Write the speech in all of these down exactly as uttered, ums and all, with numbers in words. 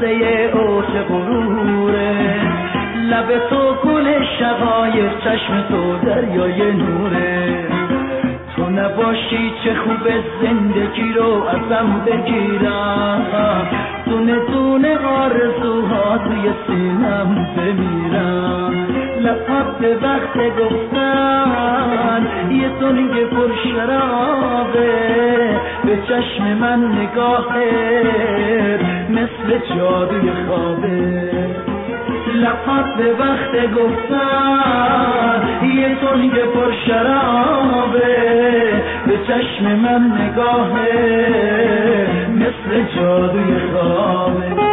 لحظه اوج غروره، لب تو گل شقایق، چشم تو دریای نوره. تو نباشی چه خوب زندگی رو ازم بگیرم، دونه دونه آرزوها توی سینم بمیرم. لبات به وقت گفتن یه دنیا پر شرابه، به چشم من نگاهت مثل جادوی خوابه. لبات به وقت گفتن یه دنیا پر شرابه، به چشم من نگاهت مثل جادوی خوابه.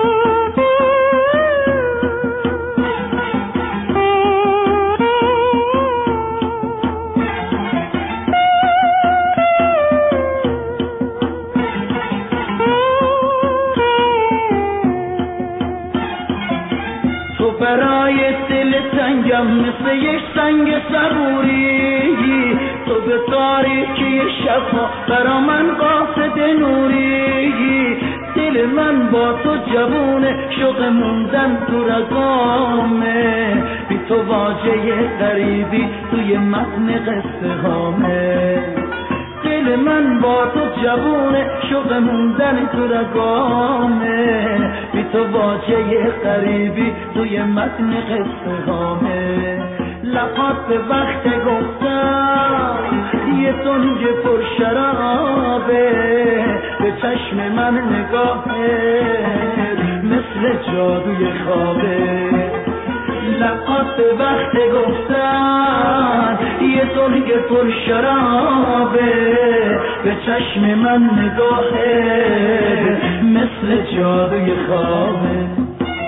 برای دل تنگم مثل یک سنگ صبوری، تو به تاریکی شبها برا من قاصد نوری. دل من با تو جوونه، شوق موندن تو رگامه، بی تو واژه غریبی توی متن قصه هامه. دل من با تو جوونه، شوق موندن تو رگامه، بی تو واژه غریبی توی متن قصه هامه. لبات به وقت گفتم یه تنگ پر شرابه، به چشم من نگاهه مثل جادوی خوابه. لبات به وقت گفتن یه تنگ پر شرابه، به چشم من نگاهه مثل جادوی خوابه.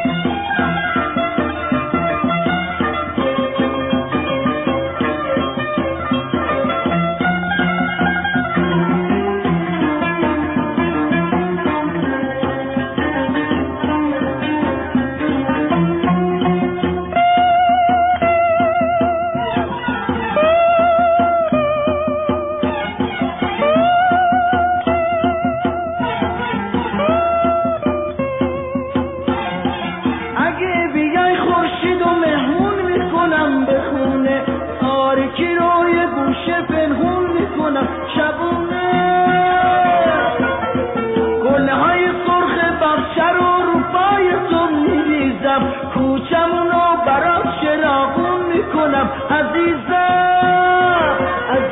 کوچمونو برات چراغون میکنم عزیزم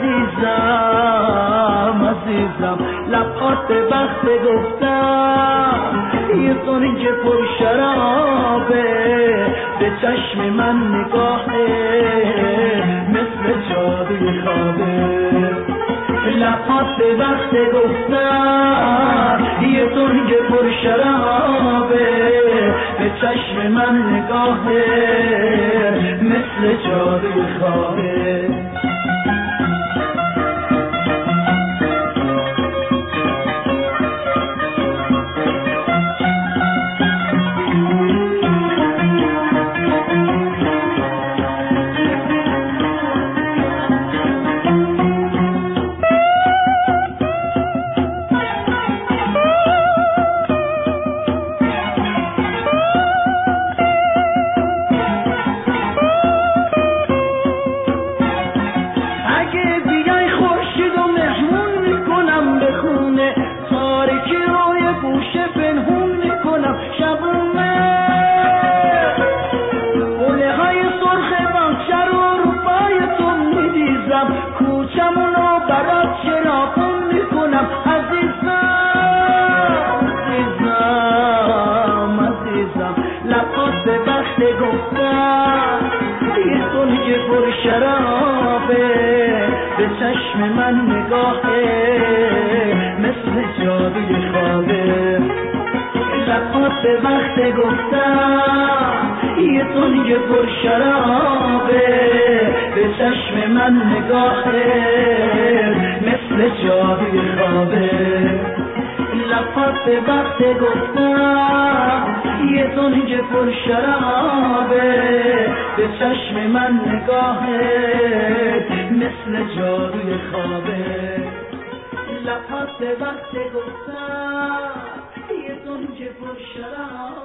عزیزم عزیزم. لبات به وقت گفتم یه تنگ پر شرابه، به چشم من نگاهه مثل جادوی خوابه. لبات به وقت گفتم یه تنگ پر شرابه، به چشم من نگاهه مثل جادوی خوابه. کوچمونو برات چراغون میکنم عزیزم عزیزم عزیزم. لبات به وقت گفتم یه تنگ پر شرابه، به چشم من نگاهه مثل جادوی خوابه. لبات به وقت گفتم یه تنگ پر شرابه، به چشم من نگاهه مثل جادوی خوابه. لبات به وقت گفتم یه تنگ پر شرابه، به چشم من نگاهه مثل جادوی خوابه. لبات به وقت گفتم یه تنگ پر شراب